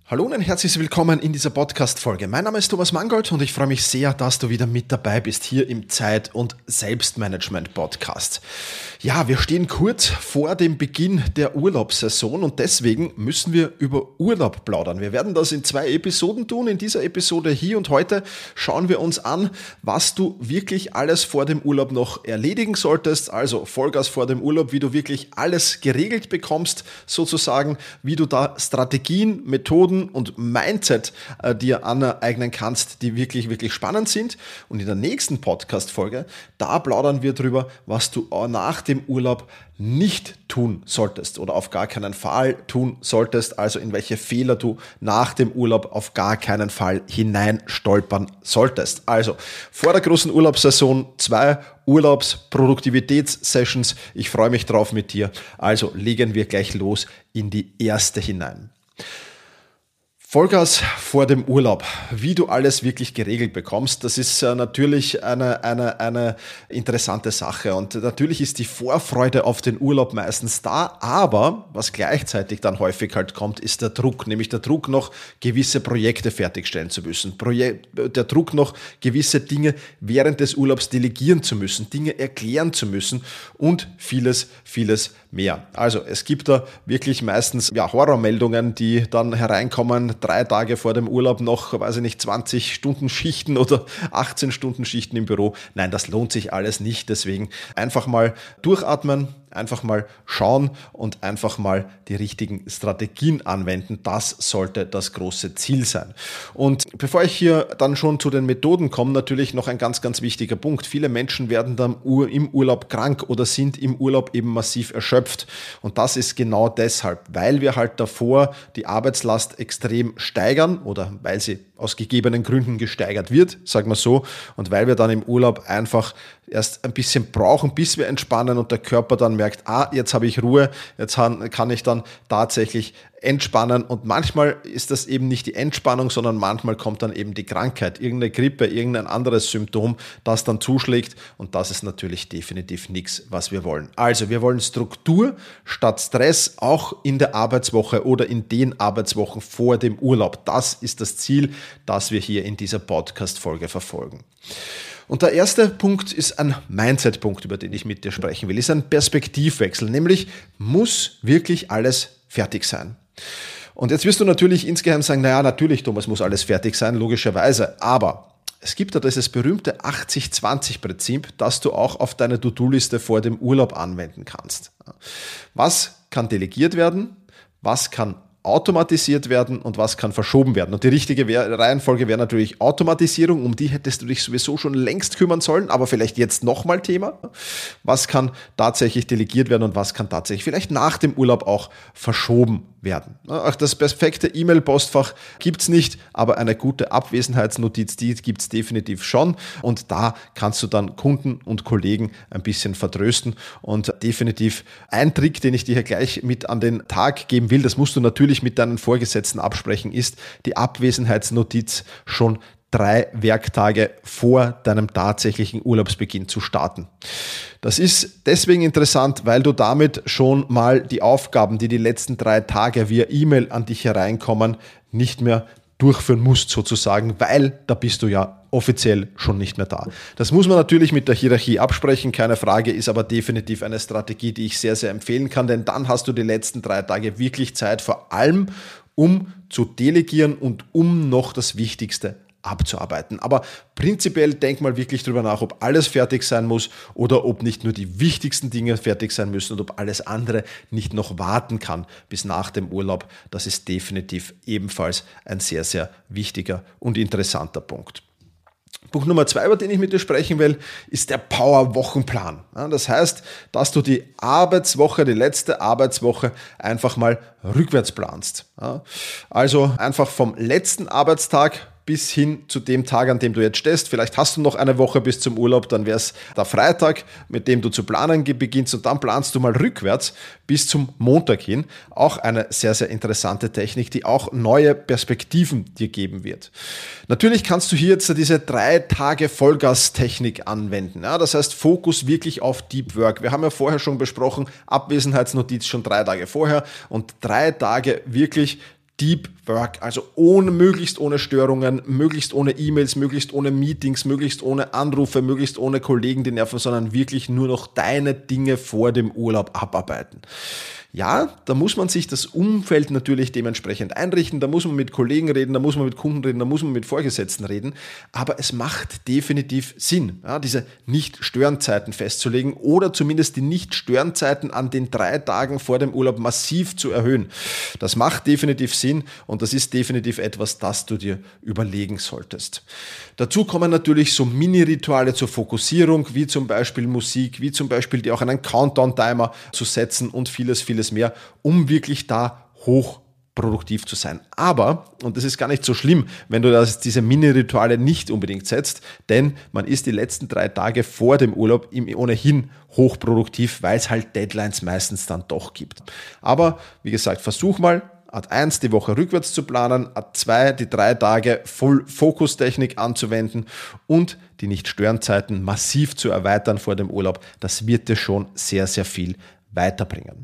Hallo und herzlich willkommen in dieser Podcast-Folge. Mein Name ist Thomas Mangold und ich freue mich sehr, dass du wieder mit dabei bist hier im Zeit- und Selbstmanagement-Podcast. Ja, wir stehen kurz vor dem Beginn der Urlaubssaison und deswegen müssen wir über Urlaub plaudern. Wir werden das in 2 Episoden tun. In dieser Episode hier und heute schauen wir uns an, was du wirklich alles vor dem Urlaub noch erledigen solltest. Also Vollgas vor dem Urlaub, wie du wirklich alles geregelt bekommst, sozusagen, wie du da Strategien, Methoden und Mindset dir aneignen kannst, die wirklich, wirklich spannend sind. Und in der nächsten Podcast-Folge, da plaudern wir drüber, was du nach dem Urlaub nicht tun solltest oder auf gar keinen Fall tun solltest, also in welche Fehler du nach dem Urlaub auf gar keinen Fall hineinstolpern solltest. Also vor der großen Urlaubssaison 2 Urlaubsproduktivitätssessions. Ich freue mich drauf mit dir. Also legen wir gleich los in die erste hinein. Vollgas vor dem Urlaub, wie du alles wirklich geregelt bekommst, das ist natürlich eine interessante Sache und natürlich ist die Vorfreude auf den Urlaub meistens da, aber was gleichzeitig dann häufig halt kommt, ist der Druck, nämlich der Druck noch gewisse Projekte fertigstellen zu müssen, der Druck noch gewisse Dinge während des Urlaubs delegieren zu müssen, Dinge erklären zu müssen und vieles mehr. Also es gibt da wirklich meistens Horrormeldungen, die dann hereinkommen, 3 Tage vor dem Urlaub noch, 20 Stunden Schichten oder 18 Stunden Schichten im Büro. Nein, das lohnt sich alles nicht. Deswegen einfach mal durchatmen, einfach mal schauen und einfach mal die richtigen Strategien anwenden. Das sollte das große Ziel sein. Und bevor ich hier dann schon zu den Methoden komme, natürlich noch ein ganz, ganz wichtiger Punkt. Viele Menschen werden dann im Urlaub krank oder sind im Urlaub eben massiv erschöpft. Und das ist genau deshalb, weil wir halt davor die Arbeitslast extrem steigern oder weil sie aus gegebenen Gründen gesteigert wird, sagen wir so, und weil wir dann im Urlaub einfach erst ein bisschen brauchen, bis wir entspannen und der Körper dann merkt, jetzt habe ich Ruhe, jetzt kann ich dann tatsächlich entspannen und manchmal ist das eben nicht die Entspannung, sondern manchmal kommt dann eben die Krankheit, irgendeine Grippe, irgendein anderes Symptom, das dann zuschlägt und das ist natürlich definitiv nichts, was wir wollen. Also wir wollen Struktur statt Stress auch in der Arbeitswoche oder in den Arbeitswochen vor dem Urlaub. Das ist das Ziel, das wir hier in dieser Podcast-Folge verfolgen. Und der erste Punkt ist ein Mindset-Punkt, über den ich mit dir sprechen will, ist ein Perspektivwechsel, nämlich muss wirklich alles fertig sein. Und jetzt wirst du natürlich insgeheim sagen, natürlich, Thomas, muss alles fertig sein, logischerweise, aber es gibt da dieses berühmte 80-20-Prinzip, das du auch auf deine To-Do-Liste vor dem Urlaub anwenden kannst. Was kann delegiert werden? Was kann automatisiert werden und was kann verschoben werden. Und die richtige Reihenfolge wäre natürlich Automatisierung, um die hättest du dich sowieso schon längst kümmern sollen, aber vielleicht jetzt nochmal Thema. Was kann tatsächlich delegiert werden und was kann tatsächlich vielleicht nach dem Urlaub auch verschoben werden. Auch das perfekte E-Mail-Postfach gibt es nicht, aber eine gute Abwesenheitsnotiz, die gibt es definitiv schon und da kannst du dann Kunden und Kollegen ein bisschen vertrösten und definitiv ein Trick, den ich dir hier gleich mit an den Tag geben will, das musst du natürlich mit deinen Vorgesetzten absprechen, ist die Abwesenheitsnotiz schon 3 Werktage vor deinem tatsächlichen Urlaubsbeginn zu starten. Das ist deswegen interessant, weil du damit schon mal die Aufgaben, die letzten 3 Tage via E-Mail an dich hereinkommen, nicht mehr durchführen musst sozusagen, weil da bist du ja offiziell schon nicht mehr da. Das muss man natürlich mit der Hierarchie absprechen, keine Frage, ist aber definitiv eine Strategie, die ich sehr, sehr empfehlen kann, denn dann hast du die letzten 3 Tage wirklich Zeit, vor allem um zu delegieren und um noch das Wichtigste abzuarbeiten. Aber prinzipiell denk mal wirklich drüber nach, ob alles fertig sein muss oder ob nicht nur die wichtigsten Dinge fertig sein müssen und ob alles andere nicht noch warten kann bis nach dem Urlaub. Das ist definitiv ebenfalls ein sehr, sehr wichtiger und interessanter Punkt. Punkt Nummer 2, über den ich mit dir sprechen will, ist der Power-Wochenplan. Das heißt, dass du die Arbeitswoche, die letzte Arbeitswoche einfach mal rückwärts planst. Also einfach vom letzten Arbeitstag bis hin zu dem Tag, an dem du jetzt stehst. Vielleicht hast du noch eine Woche bis zum Urlaub, dann wäre es der Freitag, mit dem du zu planen beginnst und dann planst du mal rückwärts bis zum Montag hin. Auch eine sehr, sehr interessante Technik, die auch neue Perspektiven dir geben wird. Natürlich kannst du hier jetzt diese 3 Tage Vollgas-Technik anwenden. Ja, das heißt, Fokus wirklich auf Deep Work. Wir haben ja vorher schon besprochen, Abwesenheitsnotiz schon 3 Tage vorher und 3 Tage wirklich Deep Work, also möglichst ohne Störungen, möglichst ohne E-Mails, möglichst ohne Meetings, möglichst ohne Anrufe, möglichst ohne Kollegen, die nerven, sondern wirklich nur noch deine Dinge vor dem Urlaub abarbeiten. Ja, da muss man sich das Umfeld natürlich dementsprechend einrichten, da muss man mit Kollegen reden, da muss man mit Kunden reden, da muss man mit Vorgesetzten reden, aber es macht definitiv Sinn, ja, diese Nicht-Stören-Zeiten festzulegen oder zumindest die Nicht-Stören-Zeiten an den 3 Tagen vor dem Urlaub massiv zu erhöhen. Das macht definitiv Sinn und das ist definitiv etwas, das du dir überlegen solltest. Dazu kommen natürlich so Mini-Rituale zur Fokussierung, wie zum Beispiel Musik, wie zum Beispiel dir auch einen Countdown-Timer zu setzen und vieles mehr, um wirklich da hochproduktiv zu sein. Aber, und das ist gar nicht so schlimm, wenn du diese Mini-Rituale nicht unbedingt setzt, denn man ist die letzten 3 Tage vor dem Urlaub ohnehin hochproduktiv, weil es halt Deadlines meistens dann doch gibt. Aber, wie gesagt, versuch mal, Ad 1 die Woche rückwärts zu planen, Ad 2 die 3 Tage Voll-Fokus-Technik anzuwenden und die Nicht-Stören-Zeiten massiv zu erweitern vor dem Urlaub. Das wird dir schon sehr, sehr viel weiterbringen.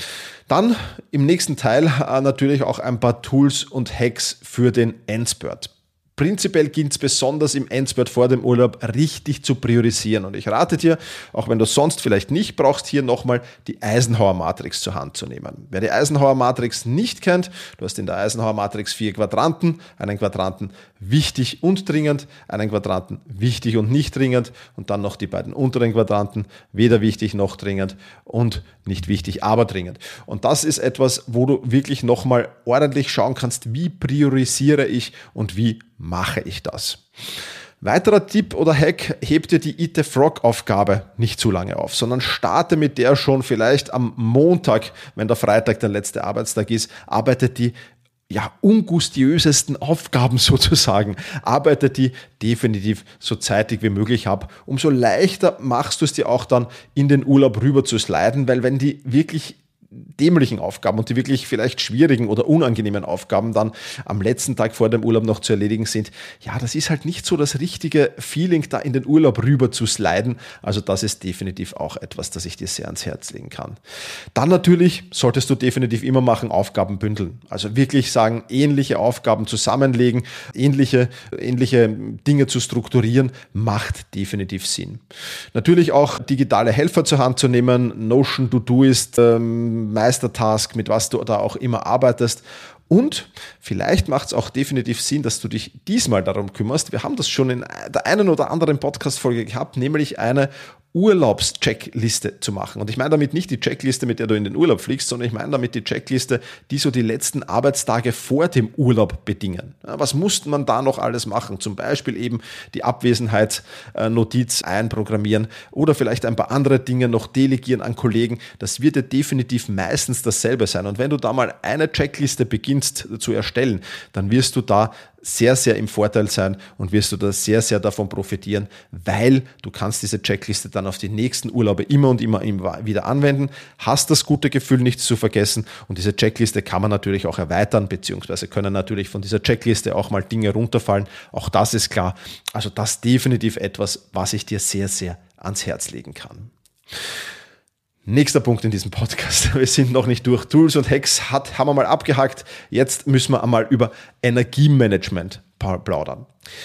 Dann im nächsten Teil natürlich auch ein paar Tools und Hacks für den Endspurt. Prinzipiell gilt es besonders im Endspurt vor dem Urlaub richtig zu priorisieren. Und ich rate dir, auch wenn du es sonst vielleicht nicht brauchst, hier nochmal die Eisenhower-Matrix zur Hand zu nehmen. Wer die Eisenhower-Matrix nicht kennt, du hast in der Eisenhower-Matrix 4 Quadranten, einen Quadranten wichtig und dringend, einen Quadranten wichtig und nicht dringend und dann noch die beiden unteren Quadranten, weder wichtig noch dringend und nicht wichtig, aber dringend. Und das ist etwas, wo du wirklich nochmal ordentlich schauen kannst, wie priorisiere ich und wie mache ich das. Weiterer Tipp oder Hack, heb dir die Eat the Frog-Aufgabe nicht zu lange auf, sondern starte mit der schon vielleicht am Montag, wenn der Freitag der letzte Arbeitstag ist, arbeite die ungustiösesten Aufgaben sozusagen, arbeite die definitiv so zeitig wie möglich ab. Umso leichter machst du es dir auch dann in den Urlaub rüber zu sliden, weil wenn die wirklich dämlichen Aufgaben und die wirklich vielleicht schwierigen oder unangenehmen Aufgaben dann am letzten Tag vor dem Urlaub noch zu erledigen sind, ja, das ist halt nicht so das richtige Feeling, da in den Urlaub rüber zu sliden. Also das ist definitiv auch etwas, das ich dir sehr ans Herz legen kann. Dann natürlich solltest du definitiv immer machen, Aufgaben bündeln. Also wirklich sagen, ähnliche Aufgaben zusammenlegen, ähnliche Dinge zu strukturieren, macht definitiv Sinn. Natürlich auch digitale Helfer zur Hand zu nehmen, Notion, Todoist, Meistertask, mit was du da auch immer arbeitest. Und vielleicht macht es auch definitiv Sinn, dass du dich diesmal darum kümmerst. Wir haben das schon in der einen oder anderen Podcast-Folge gehabt, nämlich eine Urlaubscheckliste zu machen. Und ich meine damit nicht die Checkliste, mit der du in den Urlaub fliegst, sondern ich meine damit die Checkliste, die so die letzten Arbeitstage vor dem Urlaub bedingen. Ja, was musste man da noch alles machen? Zum Beispiel eben die Abwesenheitsnotiz einprogrammieren oder vielleicht ein paar andere Dinge noch delegieren an Kollegen. Das wird ja definitiv meistens dasselbe sein. Und wenn du da mal eine Checkliste beginnst zu erstellen, dann wirst du da sehr, sehr im Vorteil sein und wirst du da sehr, sehr davon profitieren, weil du kannst diese Checkliste dann auf die nächsten Urlaube immer und immer wieder anwenden, hast das gute Gefühl, nichts zu vergessen und diese Checkliste kann man natürlich auch erweitern, beziehungsweise können natürlich von dieser Checkliste auch mal Dinge runterfallen, auch das ist klar. Also das ist definitiv etwas, was ich dir sehr, sehr ans Herz legen kann. Nächster Punkt in diesem Podcast. Wir sind noch nicht durch. Tools und Hacks haben wir mal abgehakt. Jetzt müssen wir einmal über Energiemanagement plaudern.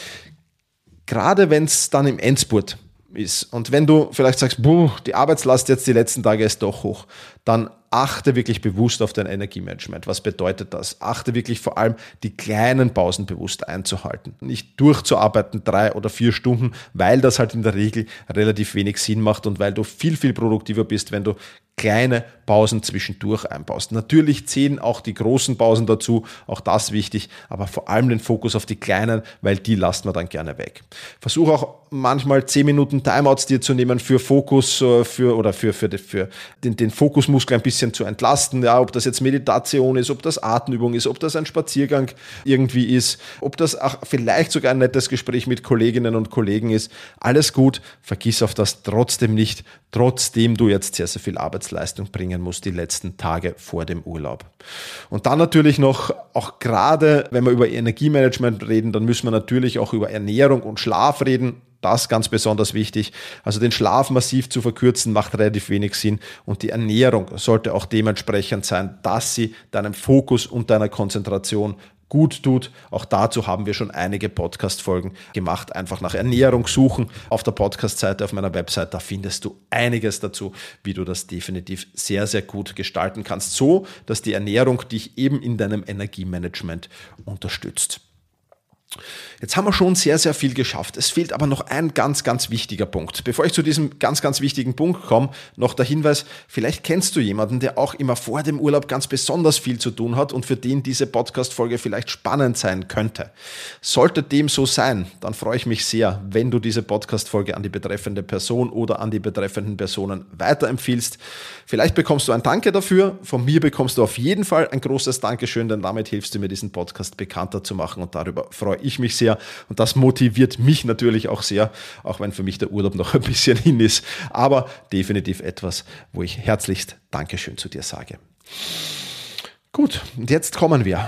Gerade wenn es dann im Endspurt ist und wenn du vielleicht sagst, die Arbeitslast jetzt die letzten Tage ist doch hoch, dann achte wirklich bewusst auf dein Energiemanagement. Was bedeutet das? Achte wirklich vor allem, die kleinen Pausen bewusst einzuhalten. Nicht durchzuarbeiten 3 oder 4 Stunden, weil das halt in der Regel relativ wenig Sinn macht und weil du viel, viel produktiver bist, wenn du kleine Pausen zwischendurch einbaust. Natürlich zählen auch die großen Pausen dazu, auch das wichtig, aber vor allem den Fokus auf die kleinen, weil die lassen wir dann gerne weg. Versuch auch manchmal 10 Minuten Timeouts dir zu nehmen für Fokus, für den Fokusmuskel ein bisschen zu entlasten. Ja, ob das jetzt Meditation ist, ob das Atemübung ist, ob das ein Spaziergang irgendwie ist, ob das auch vielleicht sogar ein nettes Gespräch mit Kolleginnen und Kollegen ist. Alles gut, vergiss auf das trotzdem nicht, trotzdem du jetzt sehr, sehr viel Arbeitsleistung bringen musst die letzten Tage vor dem Urlaub. Und dann natürlich noch, auch gerade wenn wir über Energiemanagement reden, dann müssen wir natürlich auch über Ernährung und Schlaf reden. Das ganz besonders wichtig. Also den Schlaf massiv zu verkürzen macht relativ wenig Sinn und die Ernährung sollte auch dementsprechend sein, dass sie deinem Fokus und deiner Konzentration gut tut. Auch dazu haben wir schon einige Podcast-Folgen gemacht. Einfach nach Ernährung suchen auf der Podcast-Seite, auf meiner Website. Da findest du einiges dazu, wie du das definitiv sehr, sehr gut gestalten kannst. So, dass die Ernährung dich eben in deinem Energiemanagement unterstützt. Jetzt haben wir schon sehr, sehr viel geschafft. Es fehlt aber noch ein ganz, ganz wichtiger Punkt. Bevor ich zu diesem ganz, ganz wichtigen Punkt komme, noch der Hinweis, vielleicht kennst du jemanden, der auch immer vor dem Urlaub ganz besonders viel zu tun hat und für den diese Podcast-Folge vielleicht spannend sein könnte. Sollte dem so sein, dann freue ich mich sehr, wenn du diese Podcast-Folge an die betreffende Person oder an die betreffenden Personen weiterempfiehlst. Vielleicht bekommst du ein Danke dafür. Von mir bekommst du auf jeden Fall ein großes Dankeschön, denn damit hilfst du mir, diesen Podcast bekannter zu machen und darüber freue ich mich sehr und das motiviert mich natürlich auch sehr, auch wenn für mich der Urlaub noch ein bisschen hin ist, aber definitiv etwas, wo ich herzlichst Dankeschön zu dir sage. Gut, und jetzt kommen wir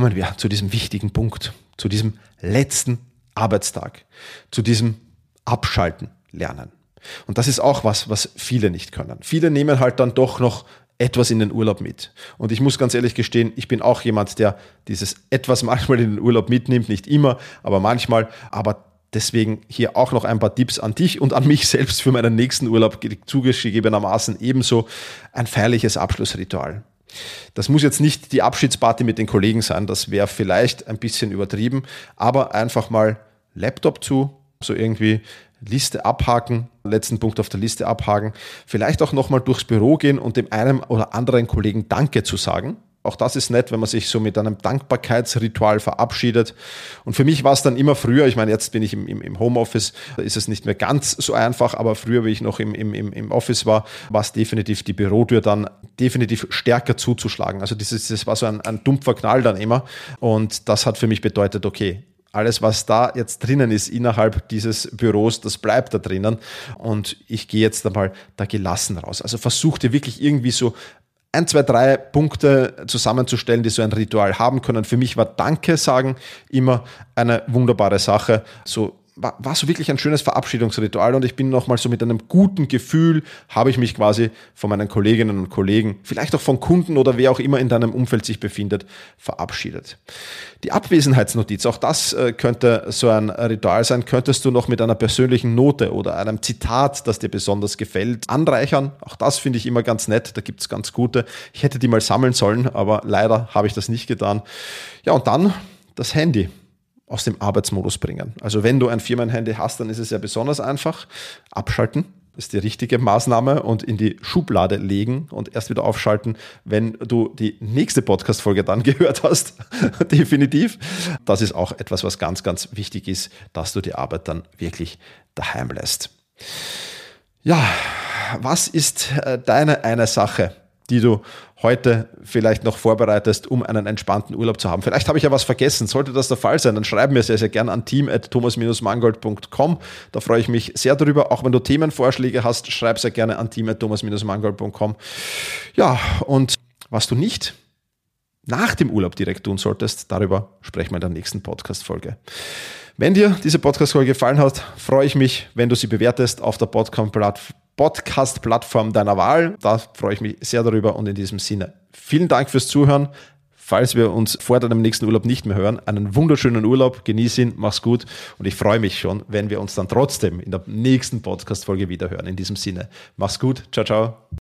zu diesem wichtigen Punkt, zu diesem letzten Arbeitstag, zu diesem Abschalten lernen. Und das ist auch was viele nicht können. Viele nehmen halt dann doch noch etwas in den Urlaub mit. Und ich muss ganz ehrlich gestehen, ich bin auch jemand, der dieses etwas manchmal in den Urlaub mitnimmt, nicht immer, aber manchmal. Aber deswegen hier auch noch ein paar Tipps an dich und an mich selbst für meinen nächsten Urlaub, zugegebenermaßen ebenso ein feierliches Abschlussritual. Das muss jetzt nicht die Abschiedsparty mit den Kollegen sein, das wäre vielleicht ein bisschen übertrieben, aber einfach mal Laptop zu, so irgendwie Liste abhaken, letzten Punkt auf der Liste abhaken, vielleicht auch nochmal durchs Büro gehen und dem einen oder anderen Kollegen Danke zu sagen. Auch das ist nett, wenn man sich so mit einem Dankbarkeitsritual verabschiedet. Und für mich war es dann immer früher, ich meine, jetzt bin ich im Homeoffice, da ist es nicht mehr ganz so einfach, aber früher, wie ich noch im Office war es definitiv die Bürotür dann definitiv stärker zuzuschlagen. Also das war so ein dumpfer Knall dann immer und das hat für mich bedeutet, okay, alles, was da jetzt drinnen ist innerhalb dieses Büros, das bleibt da drinnen und ich gehe jetzt einmal da gelassen raus. Also versuch dir wirklich irgendwie so 1, 2, 3 Punkte zusammenzustellen, die so ein Ritual haben können. Für mich war Danke sagen immer eine wunderbare Sache. So war so wirklich ein schönes Verabschiedungsritual und ich bin nochmal so mit einem guten Gefühl, habe ich mich quasi von meinen Kolleginnen und Kollegen, vielleicht auch von Kunden oder wer auch immer in deinem Umfeld sich befindet, verabschiedet. Die Abwesenheitsnotiz, auch das könnte so ein Ritual sein, könntest du noch mit einer persönlichen Note oder einem Zitat, das dir besonders gefällt, anreichern. Auch das finde ich immer ganz nett, da gibt es ganz gute. Ich hätte die mal sammeln sollen, aber leider habe ich das nicht getan. Ja, und dann das Handy aus dem Arbeitsmodus bringen. Also wenn du ein Firmenhandy hast, dann ist es ja besonders einfach. Abschalten ist die richtige Maßnahme und in die Schublade legen und erst wieder aufschalten, wenn du die nächste Podcast-Folge dann gehört hast. Definitiv. Das ist auch etwas, was ganz, ganz wichtig ist, dass du die Arbeit dann wirklich daheim lässt. Ja, was ist deine eine Sache, die du heute vielleicht noch vorbereitest, um einen entspannten Urlaub zu haben? Vielleicht habe ich ja was vergessen. Sollte das der Fall sein, dann schreib mir sehr, sehr gerne an team@thomas-mangold.com. Da freue ich mich sehr drüber. Auch wenn du Themenvorschläge hast, schreib sehr gerne an team@thomas-mangold.com. Ja, und was du nicht nach dem Urlaub direkt tun solltest, darüber sprechen wir in der nächsten Podcast-Folge. Wenn dir diese Podcast-Folge gefallen hat, freue ich mich, wenn du sie bewertest auf der Podcast-Plattform deiner Wahl. Da freue ich mich sehr darüber und in diesem Sinne vielen Dank fürs Zuhören. Falls wir uns vor deinem nächsten Urlaub nicht mehr hören, einen wunderschönen Urlaub, genieß ihn, mach's gut und ich freue mich schon, wenn wir uns dann trotzdem in der nächsten Podcast-Folge wieder hören. In diesem Sinne, mach's gut, ciao, ciao.